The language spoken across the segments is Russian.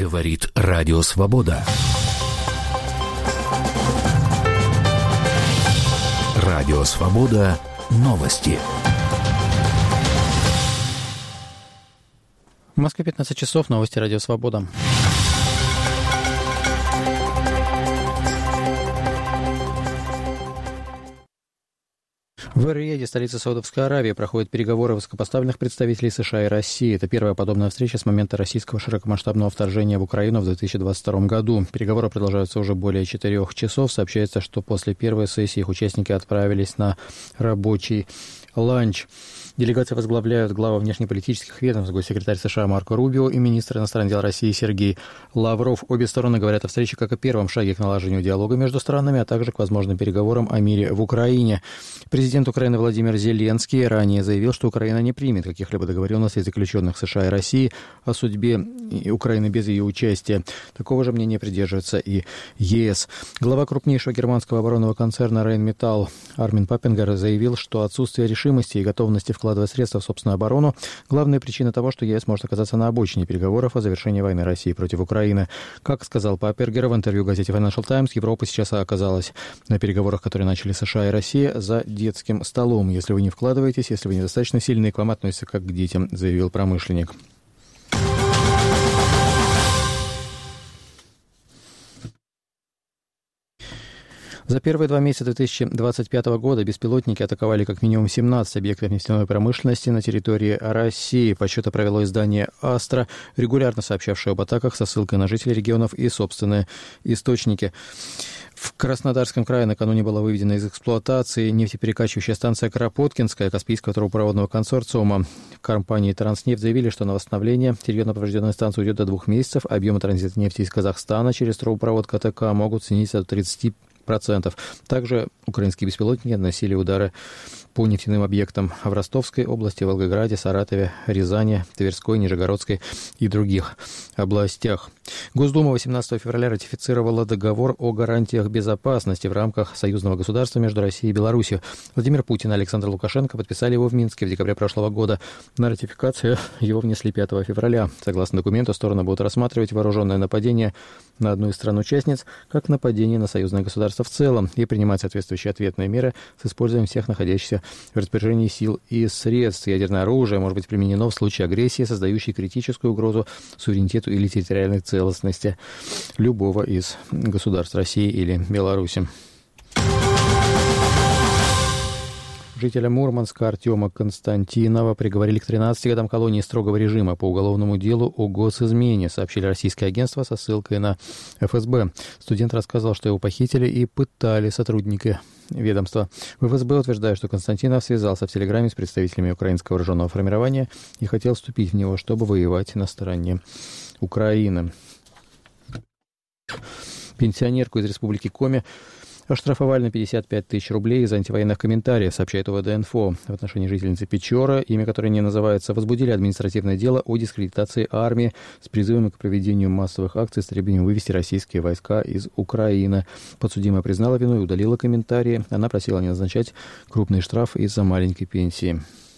Говорит Радио Свобода. Радио Свобода. Новости. В Москве 15 часов. Новости Радио Свобода. В Эр-Рияде, столице Саудовской Аравии, проходят переговоры высокопоставленных представителей США и России. Это первая подобная встреча с момента российского широкомасштабного вторжения в Украину в 2022 году. Переговоры продолжаются уже более 4 часов. Сообщается, что после первой сессии их участники отправились на рабочий ланч. Делегации возглавляют глава внешнеполитических ведомств, госсекретарь США Марко Рубио и министр иностранных дел России Сергей Лавров. Обе стороны говорят о встрече как о первом шаге к налаживанию диалога между странами, а также к возможным переговорам о мире в Украине. Президент Украины Владимир Зеленский ранее заявил, что Украина не примет каких-либо договоренностей, заключенных США и России, о судьбе Украины без ее участия. Такого же мнения придерживается и ЕС. Глава крупнейшего германского оборонного концерна Рейнметалл Армин Паппингер заявил, что отсутствие решимости и готовности вкладывать средства в собственную оборону – главная причина того, что ЕС может оказаться на обочине переговоров о завершении войны России против Украины. Как сказал Паппингер в интервью газете Financial Times, Европа сейчас оказалась на переговорах, которые начали США и Россия, за детским столом. Если вы не вкладываетесь, если вы недостаточно сильны, к вам относятся как к детям, заявил промышленник. За первые 2 месяца 2025 года беспилотники атаковали как минимум 17 объектов нефтяной промышленности на территории России. Подсчеты провело издание «Астра», регулярно сообщавшее об атаках со ссылкой на жителей регионов и собственные источники. В Краснодарском крае накануне была выведена из эксплуатации нефтеперекачивающая станция Кропоткинская Каспийского трубопроводного консорциума. В компании «Транснефть» заявили, что на восстановление серьезно поврежденной станции уйдет до 2 месяцев. Объемы транзита нефти из Казахстана через трубопровод КТК могут снизиться до 30%. Также украинские беспилотники наносили удары по нефтяным объектам в Ростовской области, Волгограде, Саратове, Рязани, Тверской, Нижегородской и других областях. Госдума 18 февраля ратифицировала договор о гарантиях безопасности в рамках союзного государства между Россией и Беларусью. Владимир Путин и Александр Лукашенко подписали его в Минске в декабре прошлого года. На ратификацию его внесли 5 февраля. Согласно документу, стороны будут рассматривать вооруженное нападение на одну из стран-участниц как нападение на союзное государство в целом и принимать соответствующие ответные меры с использованием всех находящихся в распоряжении сил и средств. Ядерное оружие может быть применено в случае агрессии, создающей критическую угрозу суверенитету или территориальной целостности любого из государств России или Беларуси. Жителя Мурманска Артема Константинова приговорили к 13 годам колонии строгого режима по уголовному делу о госизмене, сообщили российское агентство со ссылкой на ФСБ. Студент рассказал, что его похитили и пытали сотрудники ведомства. В ФСБ утверждают, что Константинов связался в Телеграме с представителями украинского вооруженного формирования и хотел вступить в него, чтобы воевать на стороне Украины. Пенсионерку из республики Коми оштрафовали на 55 тысяч рублей из-за антивоенных комментариев, сообщает УВД-Инфо. В отношении жительницы Печоры, имя которой не называется, возбудили административное дело о дискредитации армии с призывом к проведению массовых акций с требованием вывести российские войска из Украины. Подсудимая признала вину и удалила комментарии. Она просила не назначать крупный штраф из-за маленькой пенсии.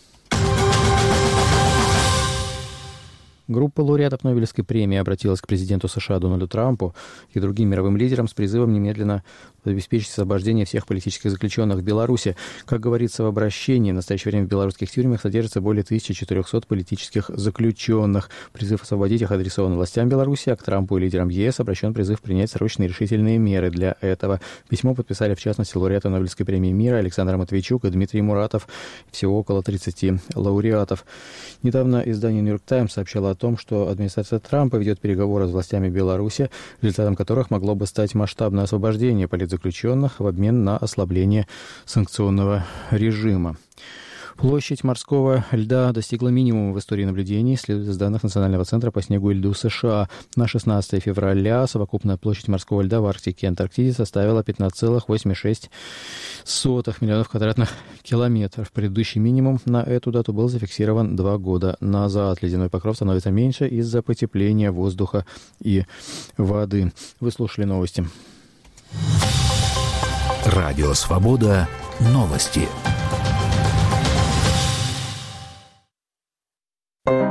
Группа лауреатов Нобелевской премии обратилась к президенту США Дональду Трампу и другим мировым лидерам с призывом немедленно обеспечить освобождение всех политических заключенных в Беларуси. Как говорится в обращении, в настоящее время в белорусских тюрьмах содержится более 1400 политических заключенных. Призыв освободить их адресован властям Беларуси, а к Трампу и лидерам ЕС обращен призыв принять срочные решительные меры для этого. Письмо подписали, в частности, лауреаты Нобелевской премии мира Александр Матвейчук и Дмитрий Муратов. Всего около 30 лауреатов. Недавно издание «Нью-Йорк Таймс» сообщало о том, что администрация Трампа ведет переговоры с властями Беларуси, результатом которых могло бы стать масштабное освобождение политзаключенных в обмен на ослабление санкционного режима. Площадь морского льда достигла минимума в истории наблюдений, следует из данных Национального центра по снегу и льду США. На 16 февраля совокупная площадь морского льда в Арктике и Антарктиде составила 15,86 миллионов квадратных километров. Предыдущий минимум на эту дату был зафиксирован 2 года назад. Ледяной покров становится меньше из-за потепления воздуха и воды. Вы слушали новости. Радио «Свобода». Новости.